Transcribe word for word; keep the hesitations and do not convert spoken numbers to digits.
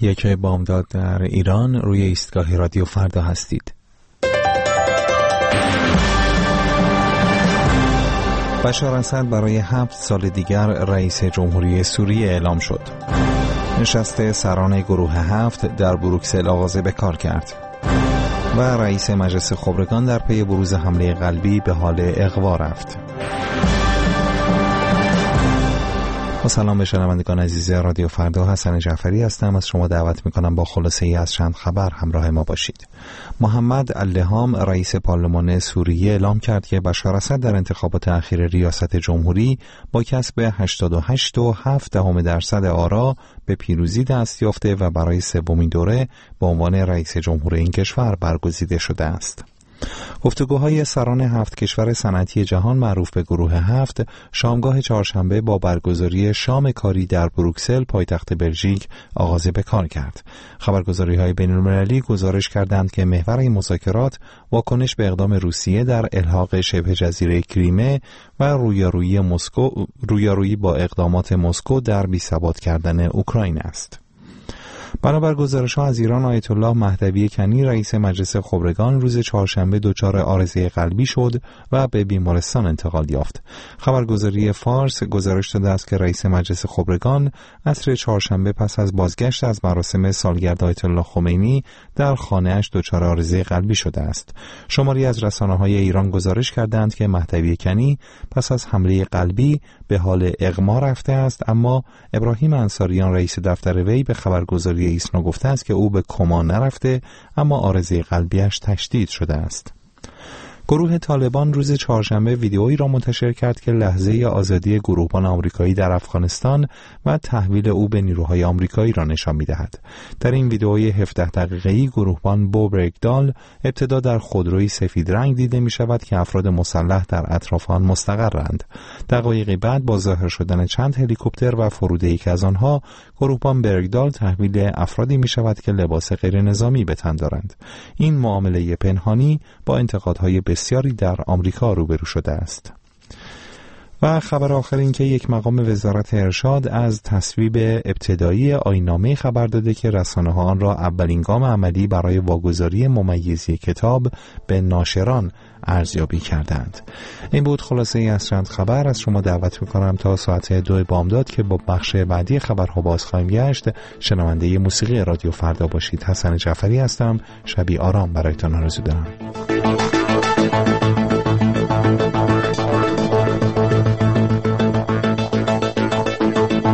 یک بامداد در ایران، روی ایستگاه رادیو فردا هستید. بشار اسد برای هفت سال دیگر رئیس جمهوری سوریه اعلام شد. نشست سران گروه هفت در بروکسل آغاز به کار کرد و رئیس مجلس خبرگان در پی بروز حمله قلبی به حال اغوا رفت. با سلام به شنوندگان عزیز رادیو فردا، حسن جعفری هستم. از شما دعوت میکنم با خلاصه ای از چند خبر همراه ما باشید. محمد اللهام رئیس پارلمان سوریه اعلام کرد که بشار اسد در انتخابات اخیر ریاست جمهوری با کسب هشتاد و هشت و هفت دهم درصد آرا به پیروزی دست یافته و برای سومین دوره به عنوان رئیس جمهور این کشور برگزیده شده است. گفتگوهای سران هفت کشور صنعتی جهان معروف به گروه هفت شامگاه چهارشنبه با برگزاری شام کاری در بروکسل پایتخت بلژیک آغاز به کار کرد. خبرگزاری‌های بین‌المللی گزارش کردند که محور این مذاکرات واکنش به اقدام روسیه در الحاق شبه جزیره کریمه و رویارویی مسکو رویارویی با اقدامات مسکو در بی‌ثبات کردن اوکراین است. بنابر گزارش‌ها از ایران، آیت الله مهدوی کنی رئیس مجلس خبرگان روز چهارشنبه دچار عارضه قلبی شد و به بیمارستان انتقال یافت. خبرگزاری فارس گزارش داده است که رئیس مجلس خبرگان عصر چهارشنبه پس از بازگشت از مراسم سالگرد آیت الله خمینی در خانه‌اش دچار عارضه قلبی شده است. شماری از رسانه‌های ایران گزارش کردند که مهدوی کنی پس از حمله قلبی به حال اغما رفته است، اما ابراهیم انصاریان رئیس دفتر وی به خبرگزاری ایسنا گفته است که او به کما نرفته، اما عارضه قلبیش تشدید شده است. گروه طالبان روز چهارشنبه ویدئویی را منتشر کرد که لحظه آزادی گروهبان آمریکایی در افغانستان و تحویل او به نیروهای آمریکایی را نشان می‌دهد. در این ویدئوی هفده دقیقه‌ای گروهبان بو برگدال ابتدا در خودروی سفید رنگ دیده می‌شود که افراد مسلح در اطراف آن مستقرند. دقایقی بعد با ظاهر شدن چند هلیکوپتر و فرود یکی از آنها، گروهبان برگدال تحویل افرادی می‌شود که لباس غیرنظامی به تن دارند. این معامله پنهانی با انتقادهای بسیاری در آمریکا روبرو شده است. و خبر آخر این که یک مقام وزارت ارشاد از تصویب ابتدایی آیین‌نامه خبر داده که رسانه‌ها آن را اولین گام عملی برای واگذاری ممیزی کتاب به ناشران ارزیابی کردند. این بود خلاصه ای از چند خبر. از شما دعوت می‌کنم تا ساعت دو بامداد که با بخش بعدی خبرها باز خواهیم گشت شنونده موسیقی رادیو فردا باشید. حسن جعفری هستم. شبی آرام برایتان آرزو دارم.